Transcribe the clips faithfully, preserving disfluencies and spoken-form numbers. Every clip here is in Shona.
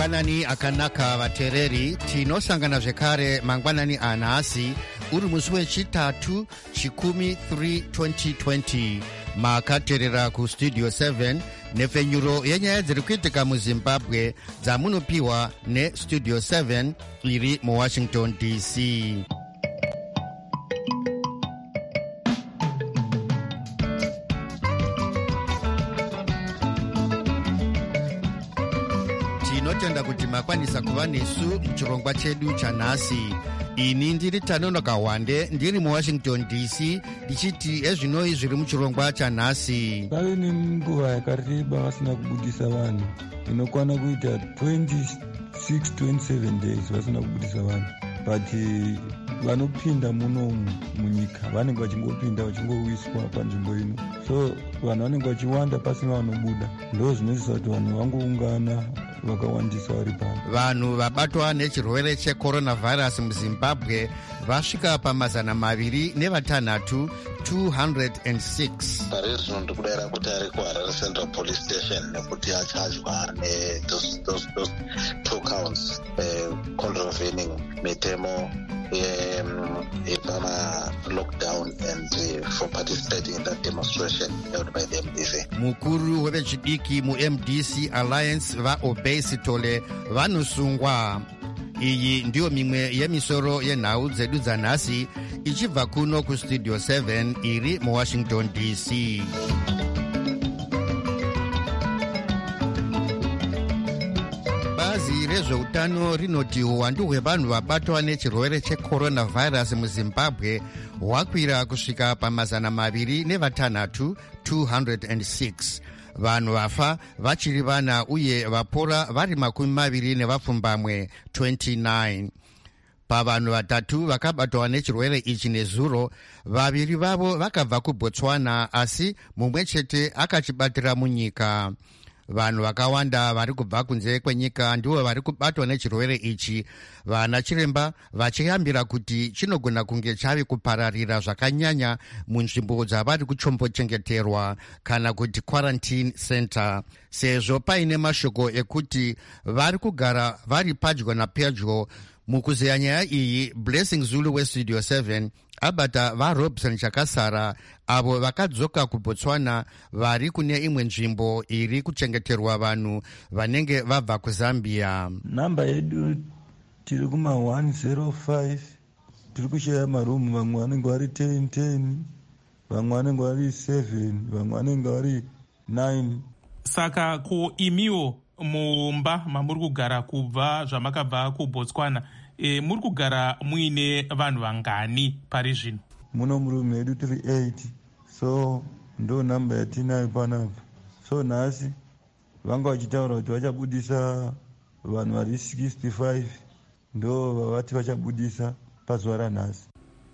mangwanani akanaka vatereri, tinosangana zvekare mangwanani anhasi uri musi wechitatu chikumi three twenty twenty. makaterera kustudio seven nepfenyuro yenyaya dziri kuitika muzimbabwe dzamunopiwa nestudio seven iri muwashington D C. tinotenda kuti makwanisa kuva nesu chirongwa chedu chanhasi. ini ndiri Tanonoka Wande ndiri muwashington D C ndichiti ezvinoi zviri muchirongwa chanhasi. pave nenguva yakareba vasina kubudisa vanhu inokwana kuita twenty-six twenty-seven days vasina kubudisa vanhu, but vanopinda munomu munyika vanenge vachingopinda vachingowiswa panzvimbo ino, so vanhu vanenge vachiwanda pasina vanobuda. ndo zvinoziva kuti vanhu vangoungana vakawandisa vari pano. vanhu vabatwa nechirwere cheCoronavirus muzimbabwe vasvika pamazana maviri nevatanhatu two hundred six. pari zvino ndiri kudayira kuti ari kuHarare Central Police Station nekuti achadya ne those, those, those two counts uh, contravening mitemo yepama lockdown and uh, for participating in that demonstration held by the M D C. mukuru wevechidiki mu-M D C Alliance vaObey Sithole vanosungwa. iyi ndiyo mimwe yemisoro yenhau dzedu dzanhasi ichibva kuno kustudio seven iri muwashington D C. bazi rezveutano rinoti uwandu hwevanhu vabatwa nechirwere cheCoronavirus muzimbabwe hwakwira kusvika pamazana maviri nevatanhatu two hundred six. vanhu vafa vachiri vana uye vapora vari makumi maviri nevapfumbamwe twenty-nine. pavanhu vatatu vakabatwa nechirwere ichi nezuro, vaviri vavo vakabva kuBotswana asi mumwe chete akachibatira munyika. vanhu vakawanda vari kubva kunze kwenyika ndivo vari kubatwa nechirwere ichi, vana chiremba vachiyambira kuti chinogona kunge chavi kupararira zvakanyanya munzvimbo dzavari kuchombochengeterwa kana kuti quarantine center, sezvo paine mashoko ekuti vari kugara vari padyo napedyo. mukuzeya nyaya iyi, Blessing Zulu westudio seven abata vaRobson Chakasara avo vakadzoka kuBotswana vari kune imwe nzvimbo iri kuchengeterwa vanhu vanenge vabva kuZambia. namba yedu tiri kuma one zero five, tiri kushaya marumu, vamwe vanenge vari ten ten, vamwe vanenge vari seven, vamwe vanenge vari nine. saka ko imiwo mumba mamuri kugara kubva zvamakabva kuBotswana, e, muri kugara muine vanhu vangani pari zvino? muno murume edu tiri eight, so ndo namba yatinayo panapa. so nhasi vanga vachitaura kuti vachabudisa vanhu vari sixty-five, ndo vavati vachabudisa pazuva ranhasi.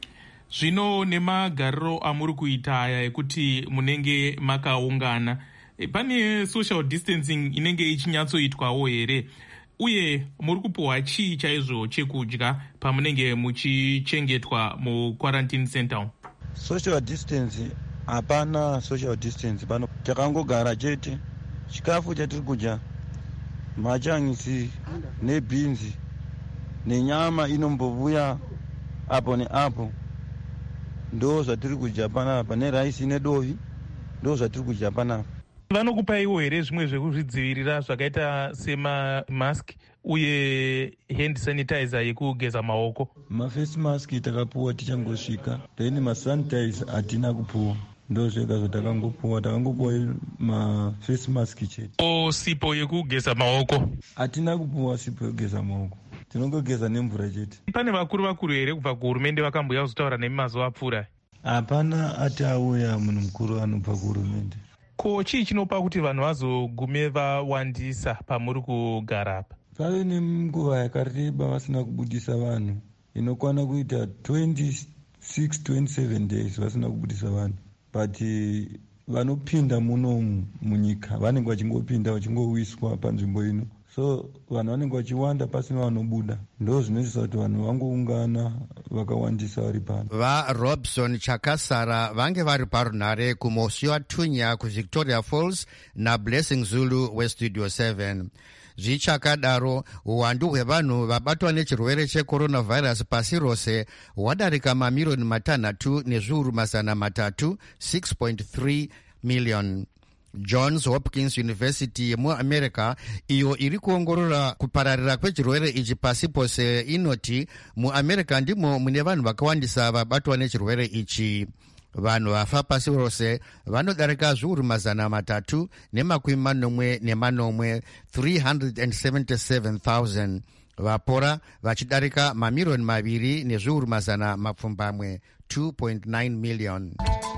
zvino nemagariro amuri kuita aya ekuti munenge makaungana, e, pane social distancing inenge ichinyatsoitwawo here, uye muri kupiwa chii chaizvo chekudya pamunenge muchichengetwa muquarantine center? social distance hapana social distance pano, takangogara chete. chikafu chatiri kudya machangisi nebhinzi nenyama inombovuya apo neapo, ndo zvatiri kudya panapa, neraisi nedovi ndo zvatiri kudya panapa. vanokupaiwo here zvimwe zvekuzvidzivirira zvakaita semamask uye hand sanitizer yekugeza maoko? mafacemask mask takapuwa tichangosvika, then masanitizer hatina kupuwa, ndo zvega zvatakangopuwa. takangopuwa mafacemask mask chete. o sipo yekugeza maoko hatina kupuwa sipo yekugeza maoko, tinongogeza nemvura chete. pane vakuru vakuru here kubva kuhurumende vakambouya kuzotaura nemi mazuva apfuura? hapana ati auya munhu mukuru anobva kuhurumende. ko chii chinopa kuti vanhu vazogume vawandisa pamuri kugara apa? pave nenguva yakareba vasina kubudisa vanhu inokwana kuita twenty-six twenty-seven days vasina kubudisa vanhu, but vanopinda munomu munyika vanenge vachingopinda vachingowiswa panzvimbo ino, so vanhu vanenge vachiwanda pasina vanobuda. ndo zvinoziva kuti vanhu vangoungana vakawandisa vari pano. vaRobson Chakasara vange vari parunhare kumosiwa tunya kuVictoria Falls naBlessing Zulu westudio seven. zvichakadaro uwandu hwevanhu vabatwa nechirwere checoronavirus pasi rose hwadarika mamiriyoni matanhatu nezviuru mazana matatu six point three million. Johns Hopkins University yemuamerica iyo iri kuongorora kupararira kwechirwere ichi pasi pose inoti muamerica ndimo mune vanhu vakawandisa vabatwa nechirwere ichi. Vanhu vafa pasi rose vanodarika zviuru mazana matatu nemakumi manomwe nemanomwe three hundred seventy-seven thousand, vapora vachidarika mamiriyoni maviri nezviuru mazana mapfumbamwe two point nine million.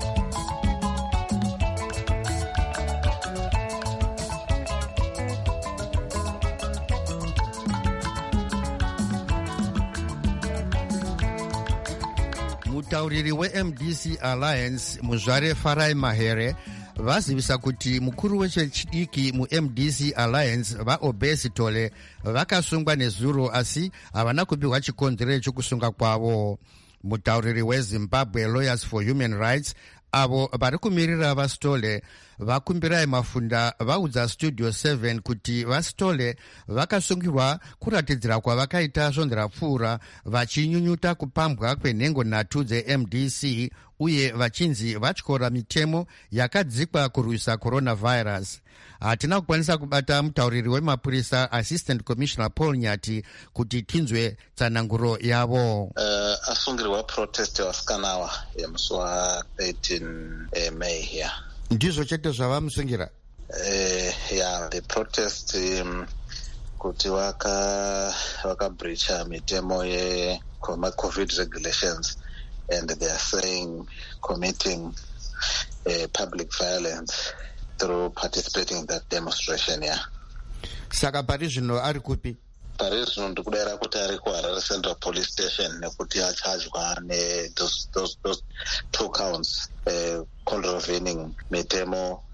Mutauriri we-M D C Alliance muzvare Farai Mahere vazivisa kuti mukuru wechidiki mu-M D C Alliance vaobesi Tole vakasungwa nezuro asi havana kupiwa chikonzero chokusunga kwavo. Mutauriri weZimbabwe Lawyers for Human Rights avo vari kumirira vaStole vakumbirai mafunda vaudza Studio seven kuti vaStole vakasungirwa kuratidzira kwavakaita svonzerapfuura vachinyunyuta kupambwa kwenhengo nhatu dze-M D C uye vachinzi vatyora mitemo yakadzikwa kurwisa coronavirus. Hatina kukwanisa kubata mutauriri wemapurisa Assistant Commissioner Paul Nyati kuti tinzwe tsananguro yavo. Uh, asungirwa protest wasikanawa yemusi wa eighteen May here. Ndizvo chete zvavamusungira? Uh, yeah, the protest um, kuti waka waka breacha mitemo ye COVID regulations and they are saying committing uh, public violence through participating in that demonstration. Yeah. Saka pari zvino ari kupi? Pari zvino ndikudara kuti ari kuHarare Central Police Station nekuti achajwa ne those, those, those two counts uh, contravening mitemo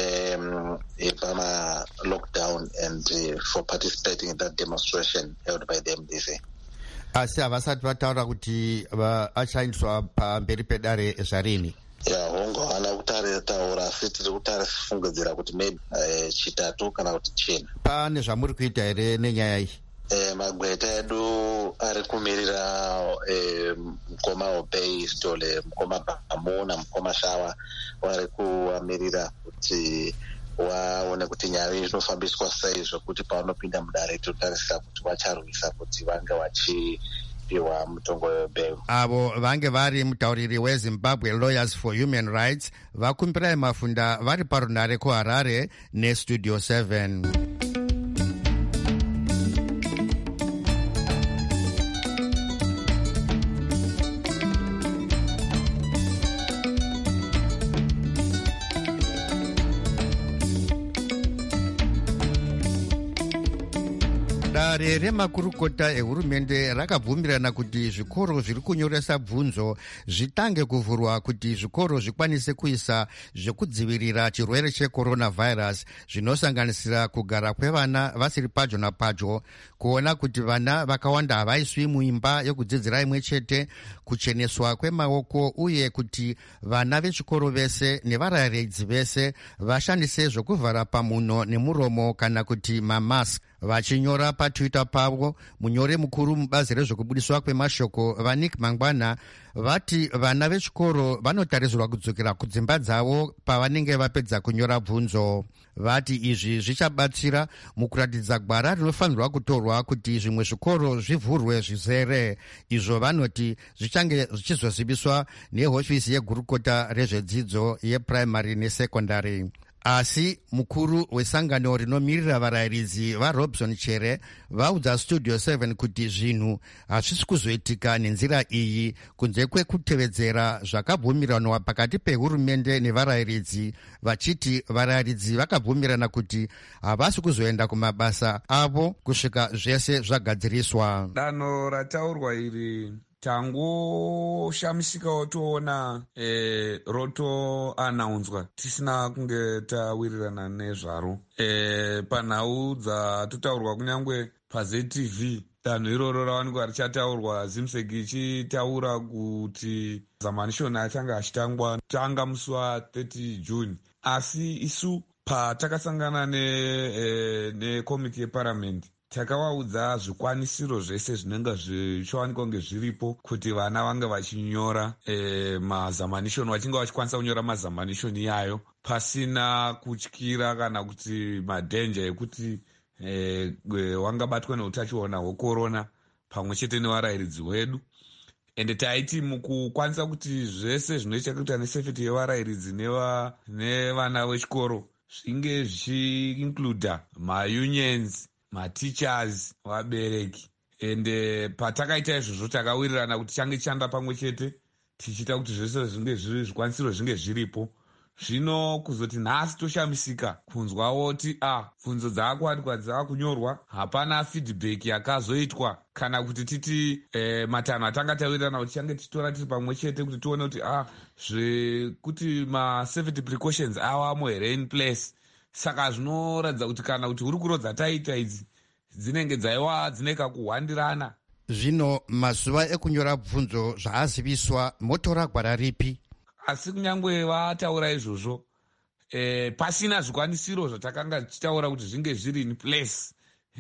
yepama lockdown and uh, for participating in that demonstration held by the M D C. Asi havasati vataura kuti achaindiswa pamberi pedare zvarini? Ya hongo hana kutare taura asi tiri kutarifungidzira kuti maybe uh, chitatu kana kuti china. Pane zvamuri kuita here nenyaya iyi? Eh, magweta edu ari kumirira eh, mukoma Obey Stole, mukoma Bamu na mukoma Shawa vari kuamirira kuti waone kuti nyaya inofambiswa sei zvokuti pavanopinda mudare totarisira kuti vacharwisa kuti vange vachipiwa mutongo webeu. Avo vange vari mutauriri weZimbabwe Lawyers for Human Rights vakumbirai mafunda vari parunare kuHarare neStudio seven. Dare remakurukota ehurumende rakabvumirana kuti zvikoro zviri kunyoresa bvunzo zvitange kuvhurwa kuti zvikoro zvikwanise kuisa zvekudzivirira chirwere checoronavirus zvinosanganisira kugara kwevana vasiri padyo napadyo, kuona kuti vana vakawanda havaiswi muimba yekudzidzira imwe chete, kucheneswa kwemaoko uye kuti vana vechikoro vese nevarayiridzi vese vashandise zvokuvhara pamuno nemuromo kana kuti mamask. Vachinyora patwitter pavo, munyore mukuru mubazi rezvekubudiswa kwemashoko vaNick Mangwana vati vana vechikoro vanotarisirwa kudzokera kudzimba dzavo pavanenge vapedza kunyora bvunzo. Vati izvi zvichabatsira mukuratidza gwara rinofanirwa kutorwa kuti zvimwe zvikoro zvivhurwe zvizere. Izvo vanoti zvichange zvichizoziviswa nehofisi yegurukota rezvedzidzo yeprimary nesekondari. Asi mukuru wesangano rinomirira varayiridzi vaRobson Chere vaudza Studio seven kuti zvinhu hazvisi kuzoitika nenzira iyi kunze kwekutevedzera zvakabvumiranwa pakati pehurumende nevarayiridzi, vachiti varayiridzi vakabvumirana kuti havasi kuzoenda kumabasa avo kusvika zvese zvagadziriswa. Danho rataurwa iri tangoshamisikawo toona e, rotoanaunzwa tisina kunge tawirirana nezvaro. E, panhau dzatotaurwa kunyangwe paZ T V danho iroro rawanikwa richataurwa, Zimseki ichitaura kuti zamanishoni achange achitangwa tanga musi wa thirty June, asi isu patakasangana nekomiti ne, yeparamende takawaudza zvikwanisiro zvese zvinenge zvichiwanikwa kunge zviripo kuti vana vange vachinyora e, mazamanishoni vachinge vachikwanisa kunyora mazamanishoni iyayo pasina kutyira kana kuti madhenja ekuti e, wangabatwa neutachiona hwekorona pamwe chete nevarairidzi wedu. Ende taiti mukukwanisa kuti zvese zvinoita kuita nesafety yevarairidzi nevana vechikoro zvinge zvichiincluda maunions, mateachers, vabereki. Ende patakaita izvozvo takawirirana kuti change chanda pamwe chete tichiita kuti zvese zvinge zviri zvikwanisiro zvinge zviripo. Zvino kuzoti nhasi toshamisika kunzwawo ti a bvunzo dzaakuwanikwa dzaakunyorwa, hapana feedback yakazoitwa kana kuti titi e, matanho atanga tawirirana kuti change titora tiri pamwe chete kuti tione kuti a zvekuti ma-safety precautions awamo here in place. Saka zvinoratidza kuti kana kuti hurukuro dzataita idzi dzinenge dzaiwa dzine kakuhwandirana. Zvino mazuva ekunyora bvunzo zvaaziviswa motora gwara ripi? Asi kunyangwe vataura izvozvo e, pasina zvikwanisiro zvatakanga tichitaura kuti zvinge zviri in place,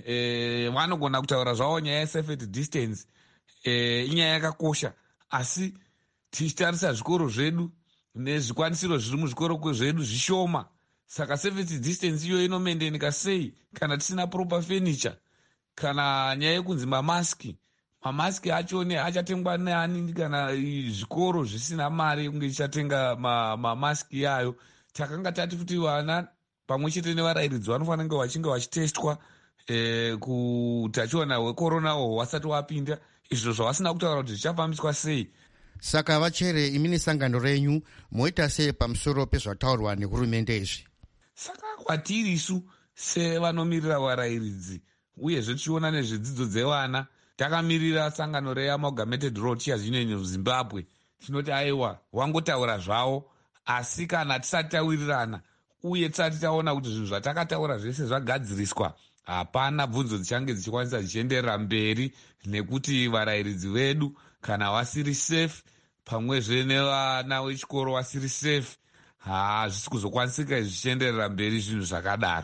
e, vanogona kutaura zvavo nyaya yesafety distance, e, inyaya yakakosha, asi tichitarisa zvikoro zvedu nezvikwanisiro zviri muzvikoro zvedu zvishoma. Saka safety distance iyo inomendenika sei kana tisina proper furniture, kana nyaya yekunzi mamaski mamaski acho achatengwa neani kana zvikoro zvisina mari yekunge ichatenga mamaski ma yayo. Takanga tati kuti vana pamwe chete nevarairidzi vanofanira kunge vachinge vachitestwa e, kutachiona hwekorona uhwo wasati wapinda, izvo zvavasina kutaura kuti zvichafambiswa sei. Saka vachere imini sangano renyu moita sei pamusoro pezvataurwa nehurumende izvi? Saka kwatiri isu sevanomirira varairidzi uyezve tichiona nezvedzidzo dzevana, takamirira sangano reAmalgamated Rural Teachers Union of Zimbabwe. Tinoti aiwa wangotaura zvavo, asi kana tisati tawirirana uye tisati taona kuti zvinhu zvatakataura zvese zvagadziriswa, hapana bvunzo dzichange dzichikwanisa dzichienderera mberi nekuti varairidzi vedu kana vasiri safe pamwezve nevana vechikoro vasiri safe, hazvisi kuzokwanisika zvichienderera mberi zvinhu zvakadaro.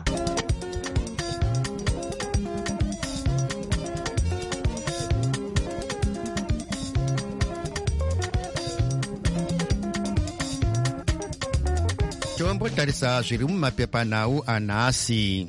Tombotarisa zviri mumapepanhau anhasi.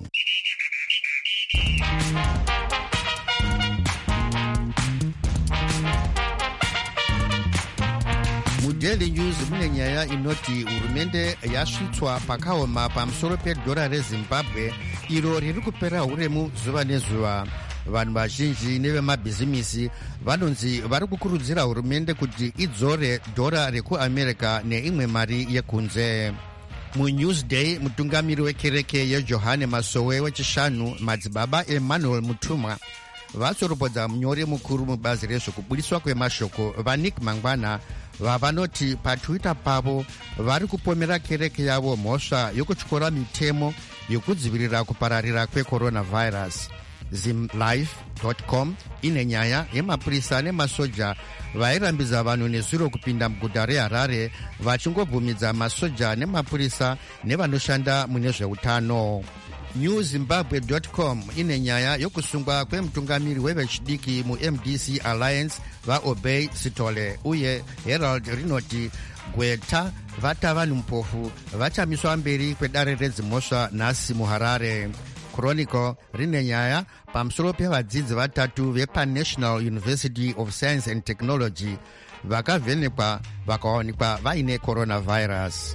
MuDaily News mune nyaya inoti hurumende yasvitswa pakaoma pamusoro pedhora reZimbabwe iro riri kupera huremu zuva nezuva. Vanhu vazhinji nevemabhizimisi vanonzi vari kukurudzira hurumende kuti idzore dhora rekuamerica neimwe mari yekunze. MuNewsday mutungamiri wekereke yeJohane Masowe wechishanu madzibaba Emmanuel Mutumwa vasoropodza munyori mukuru mubazi rezvokubudiswa kwemashoko vaNick Mangwana vavanoti patwitter pavo vari kupomera kereke yavo mhosva yokutyora mitemo yokudzivirira kupararira kwecoronavirus. Zimlife dot com ine nyaya yemapurisa nemasoja vairambidza vanhu nezuro kupinda muguta reHarare vachingobvumidza masoja nemapurisa nevanoshanda mune zveutano. New Zimbabwe dot com ine nyaya yokusungwa kwemutungamiri wevechidiki muM D C Alliance vaObey Sitole uye Herald rinoti gweta vata vanhu mupofu vachamiswa mberi kwedare redzimhosva nhasi muHarare. Chronicle rine nyaya pamusoro pevadzidzi vatatu vepaNational University of Science and Technology vakavhenekwa vakawanikwa vaine coronavirus.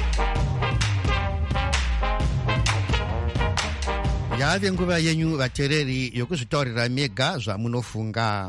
Yave nguva yenyu vateereri yokuzvitaurira mega zvamunofunga.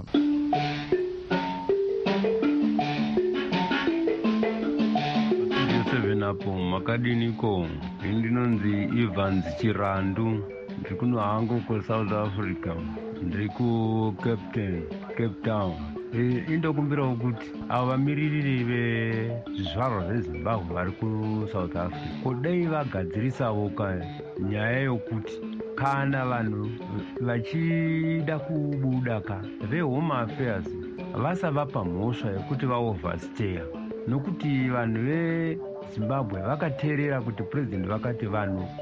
apo makadiniko ndinonzi Evans Chirandu ndiri kuno hangu kuSouth Africa, ndiri kuCape Cape Town. E, indokumbirawo kuti avo vamiririri vezvizvarwa zveZimbabwe vari kuSouth Africa kudai vagadzirisawo nyaya yokuti kana vanhu vachida kubuda ka veHome Affairs vasavapa mhosva yekuti vaoverstay, nokuti vanhu veZimbabwe vakateerera kuti president vakati vanhu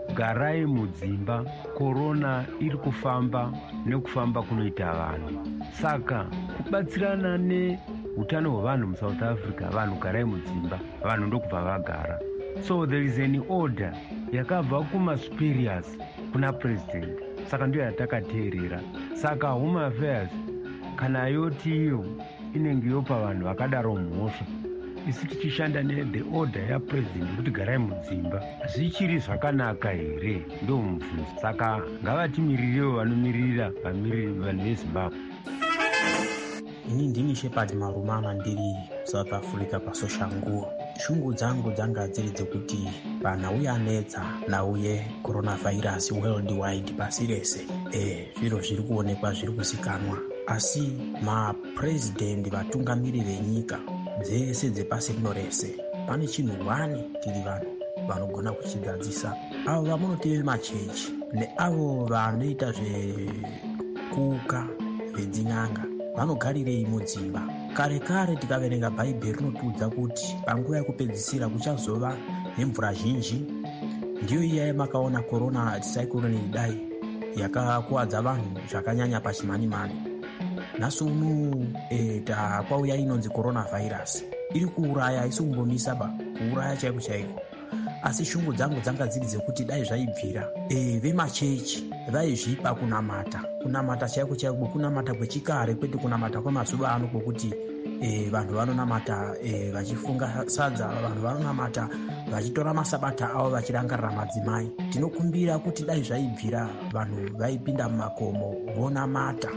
garai mudzimba, korona iri kufamba nekufamba kunoita vanhu. Saka kubatsirana neutano hwevanhu muSouth Africa, vanhu garai mudzimba, vanhu ndokubva vagara. So there is an order yakabva kumasuperiors kuna president, saka ndiyo yatakateerera. Saka Home Affairs kana yoti iyo inenge yopa vanhu vakadaro mhosva, isi tichishanda nethe order yapresident kuti garai mudzimba, zvichiri zvakanaka here? Ndo mubvunzo. Saka ngavatimirirewo vanomirira vanhu veZimbabwe. Ini ndini Shepard Marumama ndiri South Africa pasoshanguo. Shungu dzangu dzanga dziri dzekuti panhau yanetsa nhau yeCoronavirus worldwide pasi rese, eh zviro zviri kuonekwa zviri kuzikanwa, asi mapresident vatungamiri venyika dzese dzepasi rino rese pane chinhu wani tiri vanhu vanogona kuchigadzisa, avo vamunoti vemachechi neavo vanoita zvekuka vedzin'anga vanogarirei mudzimba. Kare kare tikaverenga bhaibheri rinotiudza kuti panguva yekupedzisira kuchazova nemvura zhinji. Ndiyo iya makaona korona cyclone idai yakakuwadza vanhu zvakanyanya pachimani-mani. Nhasi uno e, takwauya inonzi coronavirus iri kuuraya, isi kumbomisa ba kuuraya chaiko chaiko. Asi shungu dzangu dzanga dziri dzekuti dai zvaibvira e, vemachechi vaizvipa kunamata kunamata chaiko chaiko, kunamata kwechikare kwete kunamata kwamazuva ano kwokuti e, vanhu vanonamata e, vachifunga sadza, vanhu vanonamata vachitora masabata avo vachirangarira madzimai. Tinokumbira kuti dai zvaibvira vanhu vaipinda mumakomo vonamata.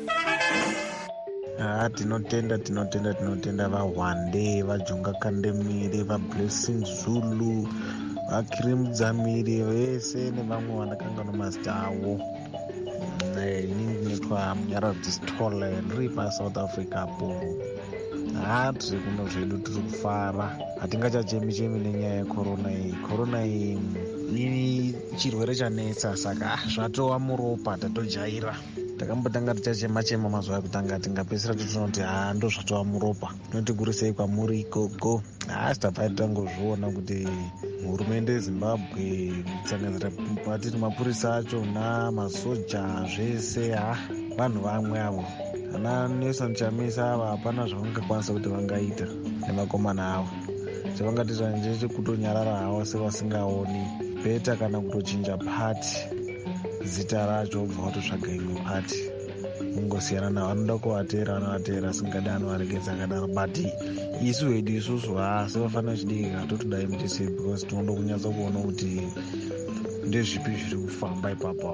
Ah, tinotenda tinotenda tinotenda vaHwande, vaJonga Kandemire, vaBlessing Zulu, vaKrim Dzamiri vese nevamwe vanakangana mazita avo. Inini ndinotwa Munyaradzi Stole ndiri paSouth Africa po. Ah, tiri kuno zvedu tiri kufara, hatingachachemi chemi nenyaya yekorona iyi. Korona iyi ini chirwere chanetsa, saka zvatova muropa, tatojaira. Takambotanga tichachema chema mazuva ekutanga, tingapedzisira titonoti ha ndo zvatova muropa, tinotigurisei kwamuri ikoko. Asi tabva tangozviona kuti hurumende yeZimbabwe kusanganisira patiri mapurisa achona, masoja, zvese ha vanhu vamwe avo. Ana Nelson Chamisa ava hapana zvavangakwanisa kuti vangaita nemakomana avo. Chavangatita ndechekutonyarara havo sevasingaoni, beta kana kutochinja pati zita racho obva watotsvaga imwe pati, ungosiyana navo. Vanoda kuvatera vanovatera, singada anovaregedza akadaro. But isu hedu isusu ha sevafanira chidiki katotodai mutese, because tinoda kunyatsa kuona kuti ndezvipi zviri kufamba ipapo.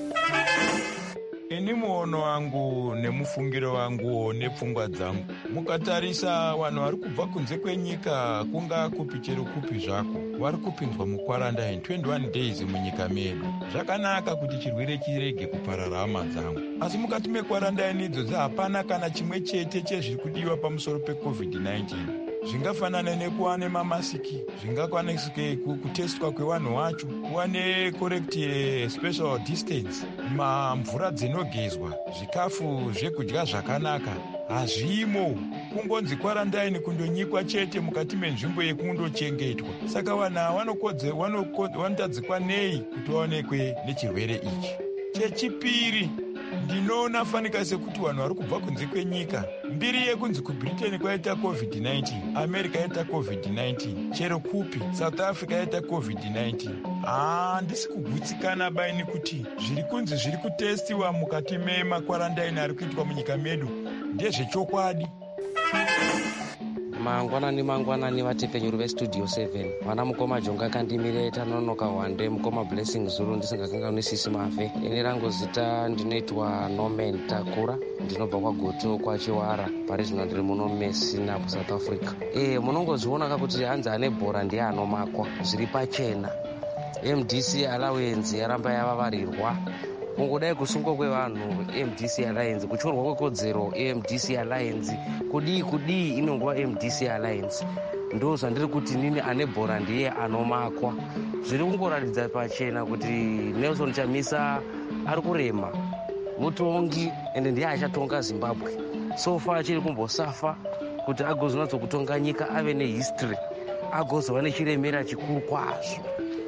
Ini muono wangu nemufungiro wangu nepfungwa dzangu, mukatarisa vanhu vari kubva kunze kwenyika, kunga kupi chero kupi zvako, vari kupinzwa mukwarantine twenty one days munyika medu. Zvakanaka kuti chirwere chirege kuparara, hama dzangu, asi mukati mekwarantine idzodzo hapana kana chimwe chete chezviri kudiwa pamusoro pecovid nineteen. Zvingafanana nekuva nemamasiki, zvingakwanisike kutestwa kwevanhu vacho, kuva necorrect special distance, mamvura dzinogezwa, zvikafu zvekudya zvakanaka hazvimo. Kungonzi kwarantine kundonyikwa chete mukati menzvimbo yekundochengetwa. Saka vanhu ava vanotadzikwa nei kuti vaonekwe nechirwere ichi. Chechipiri, ndinoona fanika sekuti vanhu vari kubva kunze kwenyika, mbiri yekunzi kuBritain kwaita covid nineteen, America yaita covid nineteen, chero kupi South Africa yaita covid nineteen. Ah, ndisi kugutsikana baini kuti zviri kunzi zviri kutestiwa mukati memakwarantine ari kuitwa munyika medu ndezvechokwadi. Mangwanani mangwanani vatepenyuru vestudio seven, vana mukoma Jonga Kandimire, Tanonoka Hwande, mukoma Blessing Zulu, ndisingakanganisisi mafe. Ini rangu zita ndinoitwa Norman Takura, ndinobva kwaGoto kwaChiwara, pari zvino ndiri muno Messina kuSouth Africa. Eh, munongozviona kuti hanzi ane bhora ndiye anomakwa zviri pachena. M D C allowance yaramba yavavarirwa. Kungodai kusungwa kwevanhu M D C Alliance, kuchorwa kwekodzero M D C Alliance, kudii kudii inongova M D C Alliance. Ndo zvandiri kuti nini ane bhora ndiye anomakwa. Zviri kungoratidza pachena kuti Nelson Chamisa ari kurema, mutongi ende ndiye achatonga Zimbabwe. So far achiri kumbosafa kuti agozonatso kutonga nyika, ave nehistory, agozova nechiremera chikuru kwazvo.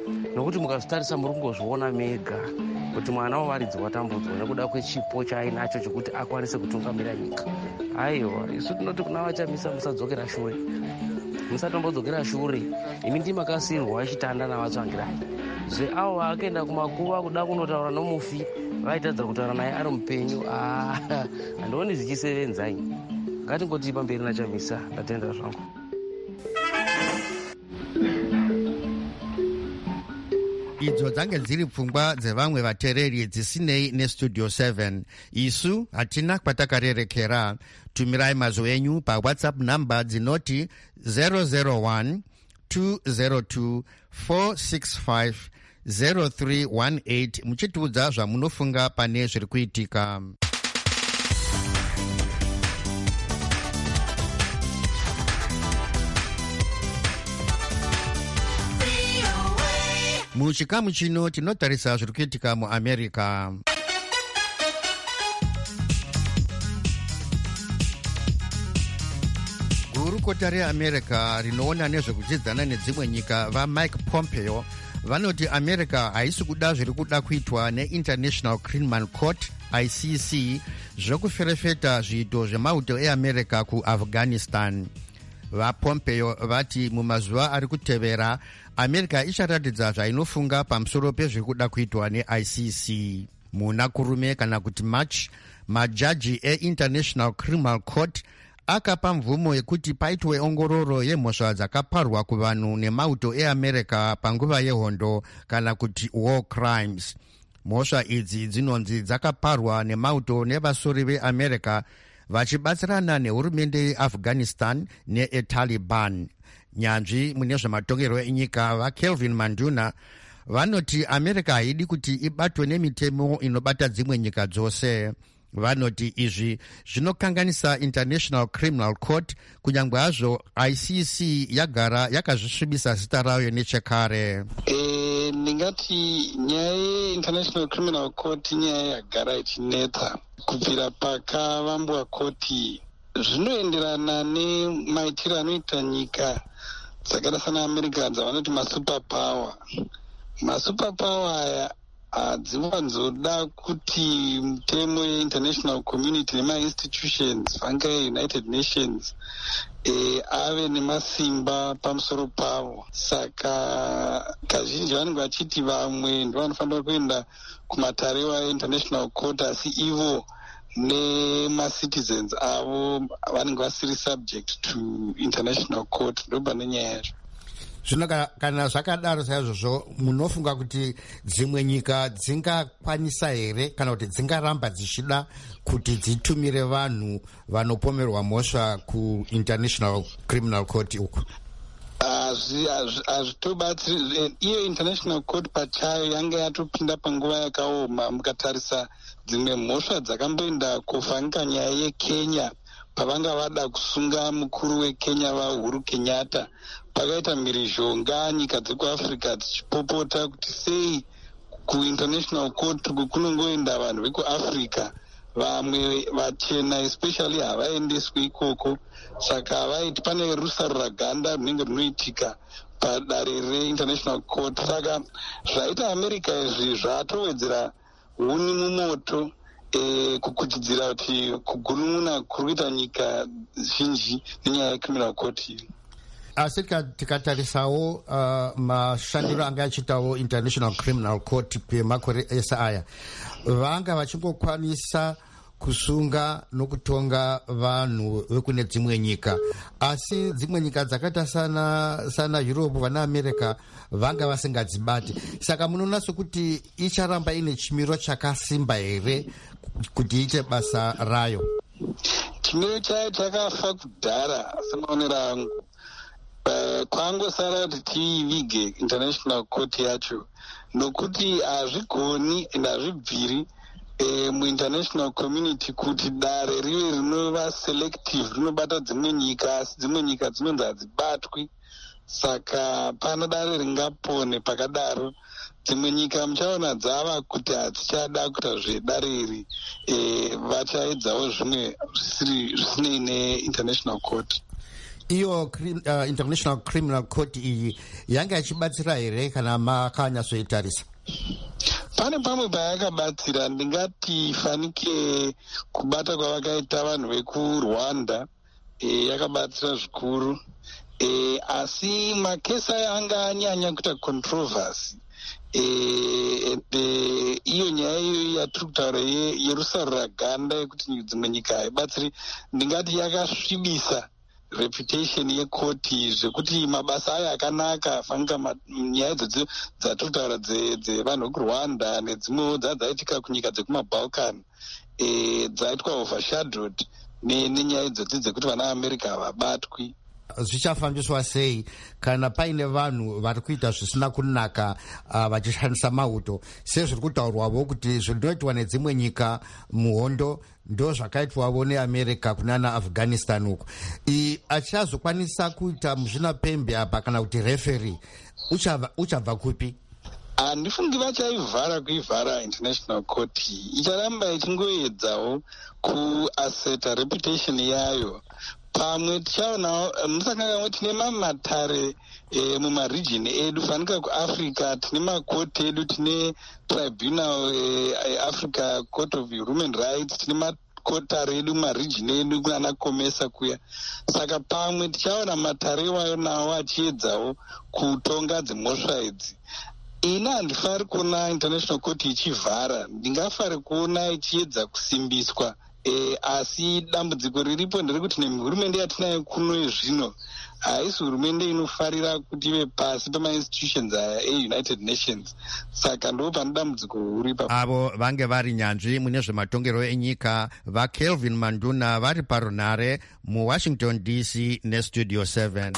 nokuti mukazvitarisa muri kungozviona mega kuti mwana wavaridzi watambudzwa nekuda kwechipo chaainacho chokuti akwanise kutungamira nyika. Aiwa, isu tinoti kuna vachamisa musadzokera shure, musatombodzokera shure. Imi ndimakasirwa chitanda navatsvangirai zve avo akaenda kumakuva kuda kunotaura nomufi vaitadza kutaura naye ari mupenyu. Handioni zichisevenzai. Ngatingoti pamberi nachamisa. Ndatenda zvangu. idzo dzange dziri pfungwa dzevamwe vateereri dzisinei nestudio seven. Isu hatina kwatakarerekera. Tumirai mazwi enyu pawhatsapp namba dzinoti zero zero one two zero two four six five zero three one eight muchitiudza zvamunofunga pane zviri kuitika. Muchikamu chino tinotarisa zviri kuitika muAmerica. Gurukota reAmerica rinoona nezvekudzidzana nedzimwe nyika vaMike Pompeo vanoti America haisi kuda zviri kuda kuitwa neInternational Criminal Court I C C zvekuferefeta zviito zvemauto eAmerica kuAfghanistan. VaPompeo vati mumazuva ari kutevera America icharatidza zvainofunga pamusoro pezviri kuda kuitwa neI C C. Muna kurume kana kuti March, majaji eInternational Criminal Court akapa mvumo yekuti paitwe ongororo yemhosva dzakaparwa kuvanhu nemauto eAmerica panguva yehondo kana kuti war crimes. Mhosva idzi dzinonzi dzakaparwa nemauto nevasori veAmerica vachibatsirana nehurumende yeAfghanistan neeTaliban. Nyanzvi mune zvematongerwo enyika vaKelvin Manduna vanoti America haidi kuti ibatwe nemitemo inobata dzimwe nyika dzose. Vanoti izvi zvinokanganisa International Criminal Court kunyangwe hazvo I C C yagara yakazvisvibisa zita rayo nechekare. Eh, ndingati nyaya yeInternational Criminal Court nyaya yagara ichinetsa kubvira pakavambwa koti. Zvinoenderana nemaitiro anoita nyika dzakaita sana America dzavanoti masuper power. Masuper power aya hadziwanzoda kuti mitemo yeInternational Community nemainstitutions vanga United Nations e, ave nemasimba pamusoro pavo. Saka kazhinji vanenge vachiti vamwe ndo vanofanira kuenda kumatarewa eInternational Court asi ivo nemacitizens avo vanenge vasiri subject to International Court. Ndo pane nyaya yazvo. Zvino kana zvakadaro saizvozvo munofunga kuti dzimwe nyika dzingakwanisa here kana kuti dzingaramba dzichida kuti dzitumire vanhu vanopomerwa mhosva kuInternational Criminal Court uku? Hazvitobatsiri. Iyo International Court pachayo yanga yatopinda panguva yakaoma. Mukatarisa dzimwe mhosva dzakamboenda kuvhanga nyaya yeKenya pavanga vada kusunga mukuru weKenya vaUhuru Kenyatta. Pakaita mhirizhonga nyika dzekuAfrica dzichipopota kuti sei kuInternational Court kunongoenda vanhu vekuAfrica, vamwe vachena especially havaendeswi ikoko. Saka vaiti pane rusaro raganda rinenge rinoitika padare reInternational Court. Saka zvaita America izvi zvatowedzera huni mumoto e, kukuchidzira kuti kugunun'una kuri kuita nyika zhinji nenyaya yeCriminal Court iyi. Asi tikatarisawo uh, mashandiro anga achitawo International Criminal Court pemakore ese aya vanga vachingokwanisa kusunga nokutonga vanhu vekune dzimwe nyika, asi dzimwe nyika dzakaita sana sana Europe vana America vanga vasingadzibati. Saka munoona sokuti icharamba ine chimiro chakasimba here kuti iite basa rayo? Chimiro chayo chakafa kudhara semaonero angu. Uh, kwangosara kuti tivige International Court yacho nokuti hazvigoni ende hazvibviri eh, muInternational Community kuti dare rive rinova selective rinobata dzimwe nyika asi dzimwe nyika dzinonzi hadzibatwi. Saka pana dare ringapone pakadaro. Dzimwe nyika muchaona dzava kuti hadzichada kuita zvedare iri, eh, vachaedzawo zvimwe zvisinei neInternational Court. iyo uh, International Criminal Court iyi yanga ichibatsira here kana makanyasoitarisa? Pane pamwe payakabatsira, ndingati fanike kubata kwavakaita vanhu vekurwanda e, yakabatsira zvikuru e, asi makesi aya anga anyanya kuita controversy e, e, iyo nyaya iyo yatiri kutaura yerusarura ganda yekuti dzimwe nyika haibatsiri, ndingati yakasvibisa reputation yekoti zvekuti mabasa ayo akanaka afanika nyaya idzodzo dzatiri kutaura dzevanhu vekurwanda nedzimwewo dzadzaitika kunyika dzekumabalkan e, dzaitwa overshadowed nenyaya idzodzi dzekuti vana america havabatwi. Zvichafambiswa sei kana paine vanhu vari kuita zvisina kunaka uh, vachishandisa mauto sezviri kutaurwavo kuti zvinoitwa nedzimwe nyika muhondo ndo zvakaitwavo neamerica kunana Afghanistan uku. Achazokwanisa kuita muzvinapembe apa kana kuti referi uchabva uchabva kupi? Handifungi vachaivhara kuivhara International Court, icharamba ichingoedzawo kuaseta reputation yayo. Pamwe tichaona musakanganwa tine mamatare e, mumaregion edu, fanika kuafrica tine makoti edu, tine tribunal e, Africa Court of Human Rights, tine makotare edu mumaregion edu kunana komesa kuya. Saka pamwe tichaona matare iwayo nawo achiedzawo kutonga dzimhosva idzi. Ina handifari kuona International Court ichivhara, ndingafari kuona ichiedza kusimbiswa. E, asi dambudziko riripo nderekuti nehurumende yatinayo kuno zvino haisi hurumende inofarira kuti ive pasi pemainstitutions aya eUnited Nations. Saka ndo pane dambudziko huripa. Avo vange vari nyanzvi mune zvematongero enyika vaKelvin Manduna vari parunare muWashington D C neStudio seven.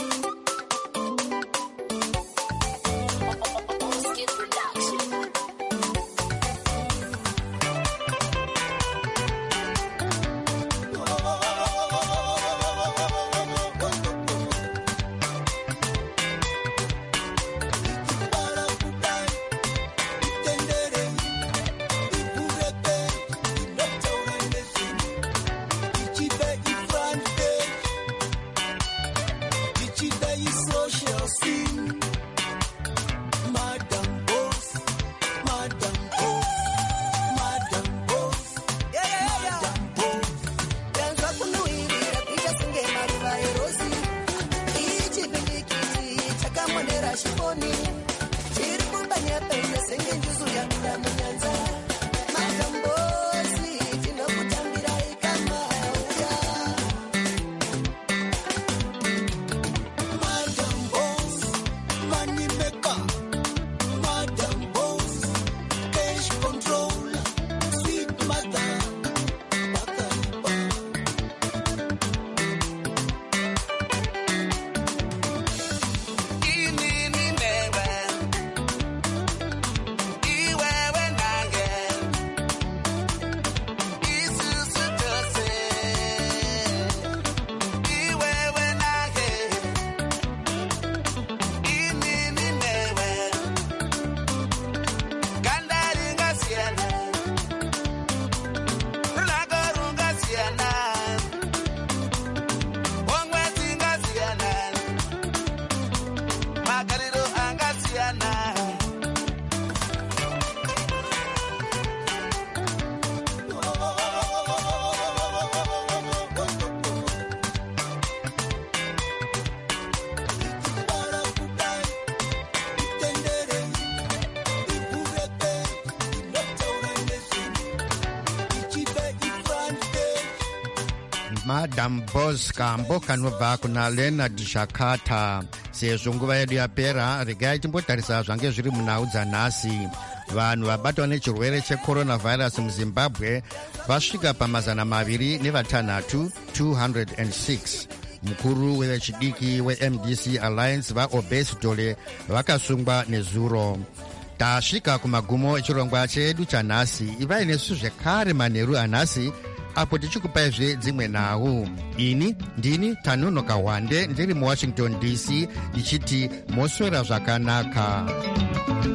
Madam Boss kambo kanobva kuna Leonard Shakata. Sezvo nguva yedu yapera, regai timbotarisa zvange zviri munhau dzanhasi. Vanhu vabatwa nechirwere checoronavirus muZimbabwe vasvika pamazana maviri nevatanhatu two hundred six. Mukuru wevechidiki weM D C Alliance vaObes Dole vakasungwa nezuro. Tasvika kumagumo echirongwa chedu chanhasi. Ivai nesu zvekare manheru anhasi apo tichikupaizve dzimwe nhau. Ini ndini Tanonoka Wande ndiri muWashington D C ndichiti moswera zvakanaka.